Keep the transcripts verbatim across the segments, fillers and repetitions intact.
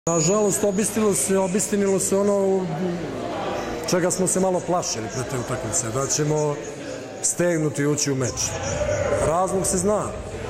Nažalost, obistinilo se ono čega smo se malo plašili pre te utakmice, da ćemo stegnuti i ući u meč. Razlog se zna.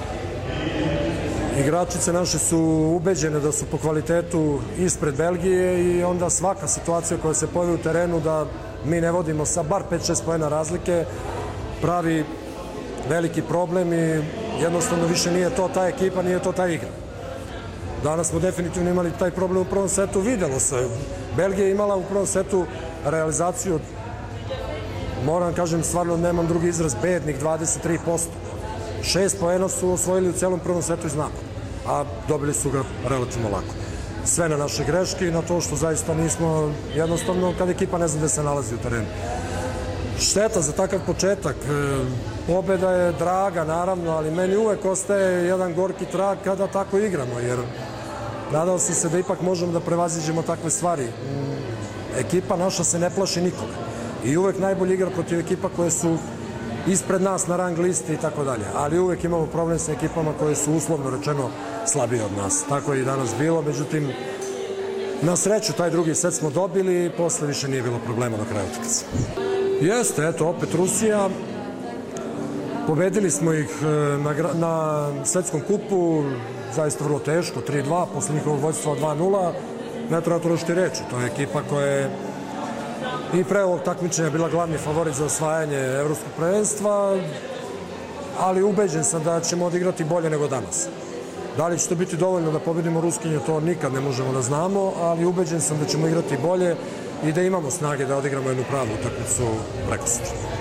Igračice naše su ubeđene da su po kvalitetu ispred Belgije i onda svaka situacija koja se pojavi u terenu da mi ne vodimo sa bar pet šest poena razlike pravi veliki problem i jednostavno više nije to ta ekipa, nije to ta igra. Danas smo definitivno imali taj problem u prvom setu, videlo se. Belgija je imala u prvom setu realizaciju, moram kažem, stvarno nemam drugi izraz, bednih dvadeset tri posto. Šest poena su osvojili u celom prvom setu iz napad, a dobili su ga relativno lako. Sve na naše greške i na to što zaista nismo, jednostavno, kad ekipa ne zna gde se nalazi u terenu. Šteta za takav početak. Pobeda je draga, naravno, ali meni uvek ostaje jedan gorki trag kada tako igramo, jer nadao sam se da ipak možemo da prevaziđemo takve stvari. Ekipa naša se ne plaši nikoga i uvek najbolji igra protiv ekipa koje su ispred nas na rang listi i tako dalje, ali uvek imamo problem sa ekipama koje su uslovno rečeno slabije od nas. Tako je i danas bilo, međutim, na sreću taj drugi set smo dobili i posle više nije bilo problema do kraja utakmice. Jeste, eto, opet Rusija. Pobedili smo ih na svetskom kupu, zaista vrlo teško, tri dva, posle njihovog vođstva dva nula. Ne treba to rošti reći, to je ekipa koja je i pre ovog takmičenja bila glavni favorit za osvajanje evropskog prvenstva, ali ubeđen sam da ćemo odigrati bolje nego danas. Da li će to biti dovoljno da pobedimo Ruskinje, to nikad ne možemo da znamo, ali ubeđen sam da ćemo igrati bolje i da imamo snage da odigramo jednu pravu utakmicu prekosutra.